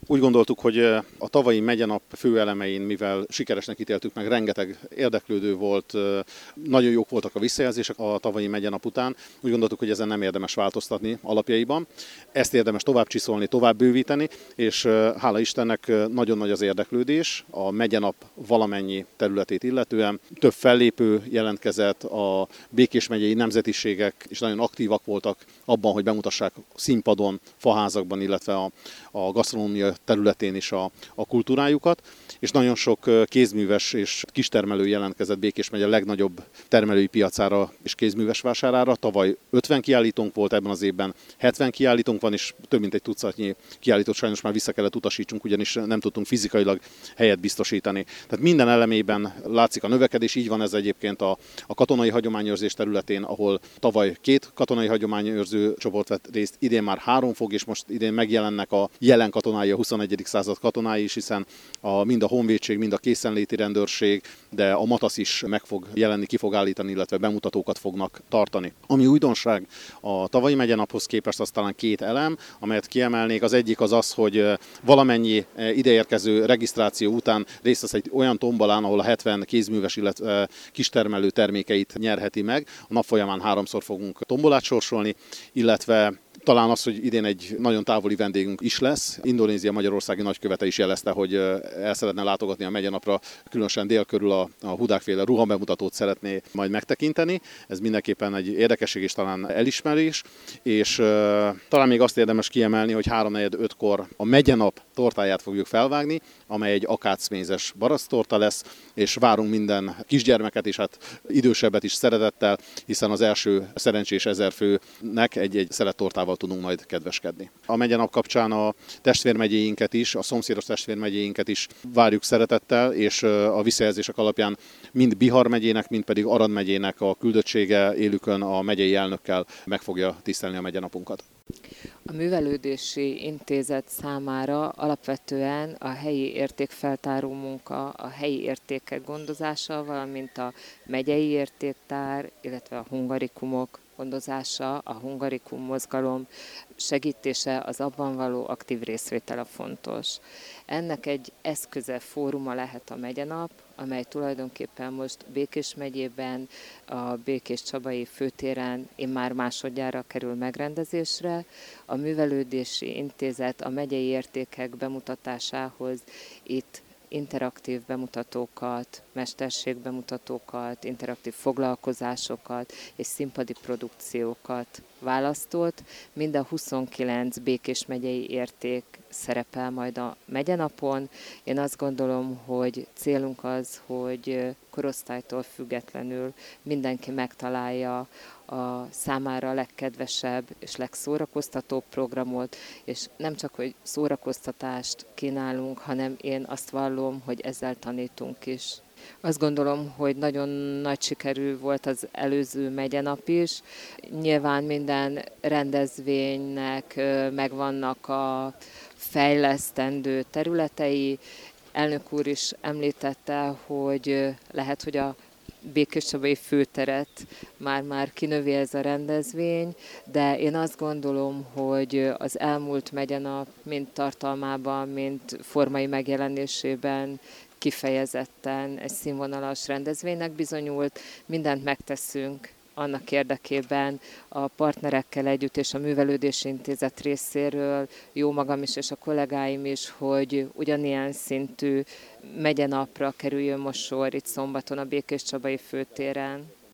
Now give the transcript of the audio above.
Úgy gondoltuk, hogy a tavalyi megyenap főelemein, mivel sikeresnek ítéltük meg, rengeteg érdeklődő volt, nagyon jók voltak a visszajelzések a tavalyi megyenap után. Úgy gondoltuk, hogy ezen nem érdemes változtatni alapjaiban. Ezt érdemes tovább csiszolni, tovább bővíteni, és hála Istennek nagyon nagy az érdeklődés a megyenap valamennyi területét illetően. Több fellépő jelentkezett, a Békés megyei nemzetiségek is nagyon aktívak voltak abban, hogy bemutassák színpadon, faházakban, illetve a gasztronómia területén is a kultúrájukat, és nagyon sok kézműves és kistermelő jelentkezett Békés megye legnagyobb termelői piacára és kézműves vásárára. Tavaly 50 kiállítónk volt, ebben az évben 70 kiállítónk van, és több mint egy tucatnyi kiállítót sajnos már vissza kellett utasítsunk, ugyanis nem tudtunk fizikailag helyet biztosítani. Tehát minden elemében látszik a növekedés, így van ez egyébként a katonai hagyományőrzés területén, ahol tavaly 2 katonai hagyományőrző csoport vett részt, idén már 3 fog, és most idén megjelennek a jelen katonái, a 21. század katonái is, hiszen mind a honvédség, mind a készenléti rendőrség, de a MATASZ is meg fog jelenni, ki fog állítani, illetve bemutatókat fognak tartani. Ami újdonság a tavalyi megyenaphoz képest, az talán 2 elem, amelyet kiemelnék. Az egyik az, hogy valamennyi ideérkező regisztráció után részt vesz egy olyan tombolán, ahol a 70 kézműves, illetve kistermelő termékeit nyerheti meg. A nap folyamán 3-szor fogunk tombolát sorsolni, illetve talán az, hogy idén egy nagyon távoli vendégünk is lesz. Indonézia magyarországi nagykövete is jelezte, hogy el szeretne látogatni a megyenapra, különösen dél körül a hudákféle ruhabemutatót szeretné majd megtekinteni. Ez mindenképpen egy érdekesség és talán elismerés, és talán még azt érdemes kiemelni, hogy 3-4-5-kor a megyenap tortáját fogjuk felvágni, amely egy akácmézes barasztorta lesz, és várunk minden kisgyermeket és hát idősebbet is szeretettel, hiszen az első szerencsés 1000 főnek egy szelet tortával tudunk majd kedveskedni. A megyenap kapcsán a testvérmegyéinket is, a szomszédos testvérmegyéinket is várjuk szeretettel, és a visszajelzések alapján mind Bihar megyének, mind pedig Arad megyének a küldöttsége élükön a megyei elnökkel meg fogja tisztelni a megyenapunkat. A Művelődési Intézet számára alapvetően a helyi értékfeltáró munka, a helyi értékek gondozása, valamint a megyei értéktár, illetve a hungarikumok gondozása, a hungarikum mozgalom segítése, az abban való aktív részvétele fontos. Ennek egy eszköze, fóruma lehet a megyenap, amely tulajdonképpen most Békés megyében, a Békés-Csabai főtéren immár másodjára kerül megrendezésre. A Művelődési Intézet a megyei értékek bemutatásához itt interaktív bemutatókat, mesterségbemutatókat, interaktív foglalkozásokat és színpadi produkciókat választott. Mind a 29 Békés megyei érték szerepel majd a megyenapon. Én azt gondolom, hogy célunk az, hogy korosztálytól függetlenül mindenki megtalálja a számára legkedvesebb és legszórakoztatóbb programot, és nem csak, hogy szórakoztatást kínálunk, hanem én azt vallom, hogy ezzel tanítunk is. Azt gondolom, hogy nagyon nagy sikerű volt az előző megyenap is. Nyilván minden rendezvénynek megvannak a fejlesztendő területei. Elnök úr is említette, hogy lehet, hogy a Békés-Csabai főteret már kinövi ez a rendezvény, de én azt gondolom, hogy az elmúlt megyenap mind tartalmában, mind formai megjelenésében kifejezetten egy színvonalas rendezvénynek bizonyult. Mindent megteszünk annak érdekében a partnerekkel együtt és a Művelődési Intézet részéről, jó magam is és a kollégáim is, hogy ugyanilyen szintű megyenapra kerüljön most sor itt szombaton a Békés-Csabai főtéren.